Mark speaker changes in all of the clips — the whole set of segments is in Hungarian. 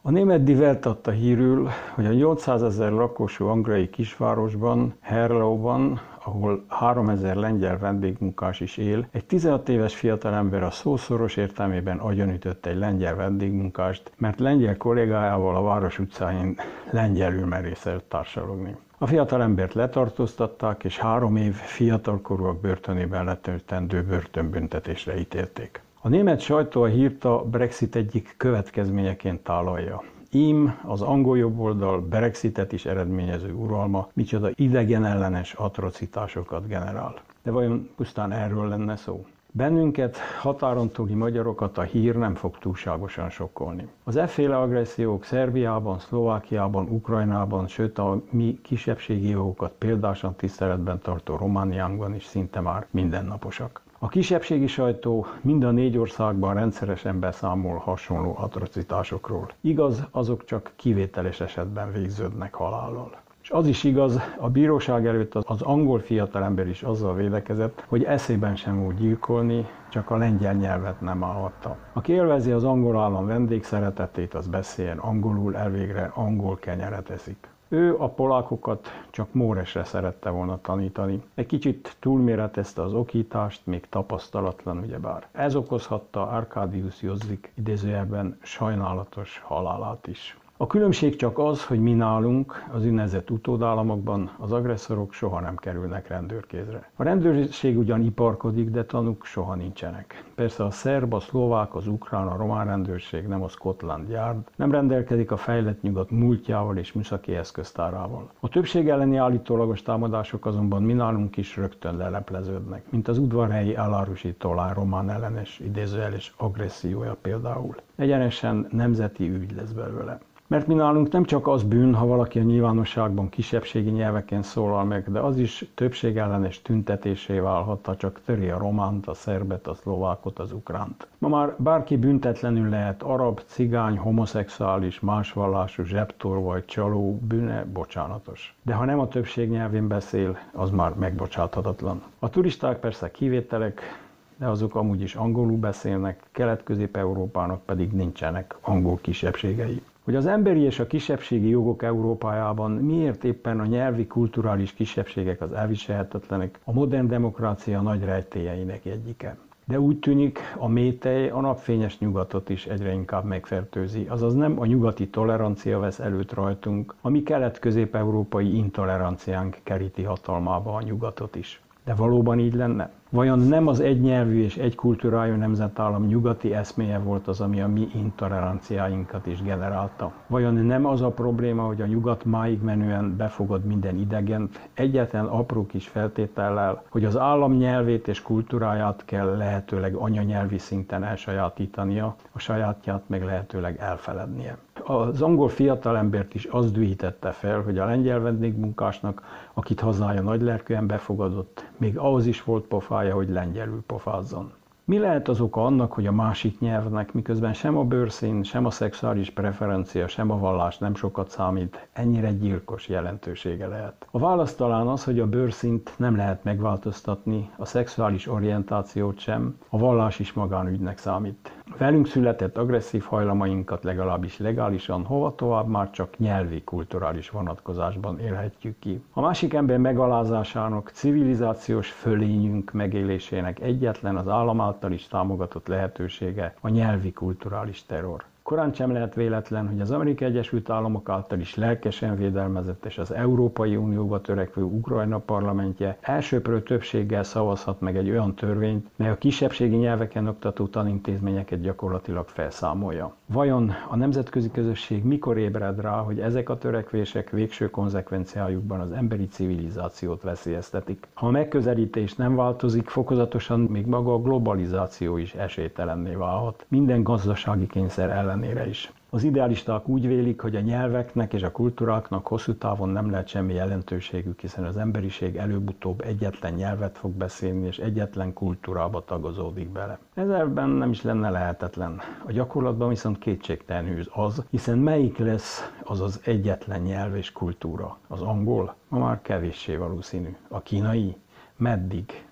Speaker 1: A német Die Welt adta hírül, hogy a 800 000 lakosú angrai kisvárosban, Herlauban, ahol 3000 lengyel vendégmunkás is él, egy 16 éves fiatalember a szó szoros értelmében agyonütött egy lengyel vendégmunkást, mert lengyel kollégájával a város utcáin lengyelül merészelt társalogni. A fiatalembert letartóztatták, és 3 év fiatalkorúak börtönében letöltendő börtönbüntetésre ítélték. A német sajtó a hírt a Brexit egyik következményeként tálalja. Ím az angol jobboldal Brexitet is eredményező uralma micsoda idegenellenes atrocitásokat generál. De vajon pusztán erről lenne szó? Bennünket, határon túli magyarokat a hír nem fog túlságosan sokkolni. Az efféle agressziók Szerbiában, Szlovákiában, Ukrajnában, sőt a mi kisebbségi jogokat példásan tiszteletben tartó Romániánkban is szinte már mindennaposak. A kisebbségi sajtó mind a 4 országban rendszeresen beszámol hasonló atrocitásokról. Igaz, azok csak kivételes esetben végződnek halállal. És az is igaz, a bíróság előtt az angol fiatalember is azzal védekezett, hogy eszében sem úgy gyilkolni, csak a lengyel nyelvet nem állhatta. Aki élvezi az angol állam vendégszeretetét, az beszéljen angolul, elvégre angol kenyeret eszik. Ő a polákokat csak Móresre szerette volna tanítani. Egy kicsit túlméretezte az okítást, még tapasztalatlan ugyebár. Ez okozhatta Arkadiusz Jozsik idézőjelben sajnálatos halálát is. A különbség csak az, hogy mi nálunk, az úgynevezett utódállamokban az agresszorok soha nem kerülnek rendőrkézre. A rendőrség ugyan iparkodik, de tanúk soha nincsenek. Persze a szerb, a szlovák, az ukrán, a román rendőrség, nem a Scotland Yard, nem rendelkezik a fejlett nyugat múltjával és műszaki eszköztárával. A többség elleni állítólagos támadások azonban mi nálunk is rögtön lelepleződnek, mint az udvarhelyi elárusi Tolán román ellenes idézőjeles agressziója például. Egyenesen nemzeti ügy lesz belőle. Mert mi nálunk nem csak az bűn, ha valaki a nyilvánosságban kisebbségi nyelveken szólal meg, de az is többségellenes tüntetésé válhat, ha csak töri a románt, a szerbet, a szlovákot, az ukránt. Ma már bárki büntetlenül lehet arab, cigány, homoszexuális, másvallású, zsebtor vagy csaló, bűne bocsánatos. De ha nem a többség nyelvén beszél, az már megbocsáthatatlan. A turisták persze kivételek, de azok amúgy is angolul beszélnek, Kelet-Közép-Európának pedig nincsenek angol kisebbségei. Hogy az emberi és a kisebbségi jogok Európájában miért éppen a nyelvi kulturális kisebbségek az elviselhetetlenek, a modern demokrácia nagy rejtélyeinek egyike. De úgy tűnik, a métej a napfényes nyugatot is egyre inkább megfertőzi, azaz nem a nyugati tolerancia vesz előtt rajtunk, a mi kelet-közép-európai intoleranciánk keríti hatalmába a nyugatot is. De valóban így lenne? Vajon nem az egynyelvű és egykultúrájú nemzetállam nyugati eszméje volt az, ami a mi intoleranciáinkat is generálta? Vajon nem az a probléma, hogy a nyugat máig menően befogad minden idegent, egyetlen apró kis feltétellel, hogy az állam nyelvét és kultúráját kell lehetőleg anyanyelvi szinten elsajátítania, a sajátját meg lehetőleg elfelednie? Az angol fiatalembert is az dühítette fel, hogy a lengyel vendégmunkásnak, akit hazája nagylelkűen befogadott, még ahhoz is volt pofája, hogy lengyelül pofázzon. Mi lehet az oka annak, hogy a másik nyelvnek, miközben sem a bőrszín, sem a szexuális preferencia, sem a vallás nem sokat számít, ennyire gyilkos jelentősége lehet? A válasz talán az, hogy a bőrszínt nem lehet megváltoztatni, a szexuális orientációt sem, a vallás is magánügynek számít. Velünk született agresszív hajlamainkat legalábbis legálisan, hova tovább már csak nyelvi, kulturális vonatkozásban élhetjük ki. A másik ember megalázásának, civilizációs fölényünk megélésének egyetlen az állam által is támogatott lehetősége a nyelvi, kulturális terror. Korán sem lehet véletlen, hogy az Amerikai Egyesült Államok által is lelkesen védelmezett és az Európai Unióba törekvő Ukrajna parlamentje elsöprő többséggel szavazhat meg egy olyan törvényt, mely a kisebbségi nyelveken oktató tanintézményeket gyakorlatilag felszámolja. Vajon a nemzetközi közösség mikor ébred rá, hogy ezek a törekvések végső konzekvenciájukban az emberi civilizációt veszélyeztetik? Ha a megközelítés nem változik, fokozatosan még maga a globalizáció is esélytelenné válhat. Minden gazdasági kényszer ellenére is. Az idealisták úgy vélik, hogy a nyelveknek és a kultúráknak hosszú távon nem lehet semmi jelentőségük, hiszen az emberiség előbb-utóbb egyetlen nyelvet fog beszélni, és egyetlen kultúrába tagozódik bele. Ez elvben nem is lenne lehetetlen. A gyakorlatban viszont kétségtelenül az, hiszen melyik lesz az az egyetlen nyelv és kultúra? Az angol? Ma már kevéssé valószínű. A kínai? Meddig?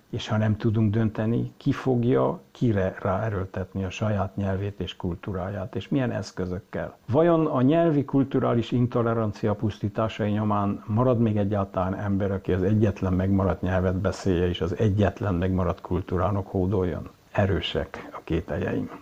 Speaker 1: és ha nem tudunk dönteni, ki fogja kire ráerőltetni a saját nyelvét és kultúráját, és milyen eszközökkel. Vajon a nyelvi kulturális intolerancia pusztításai nyomán marad még egyáltalán ember, aki az egyetlen megmaradt nyelvet beszélje, és az egyetlen megmaradt kultúrának hódoljon? Erősek a kételjeim.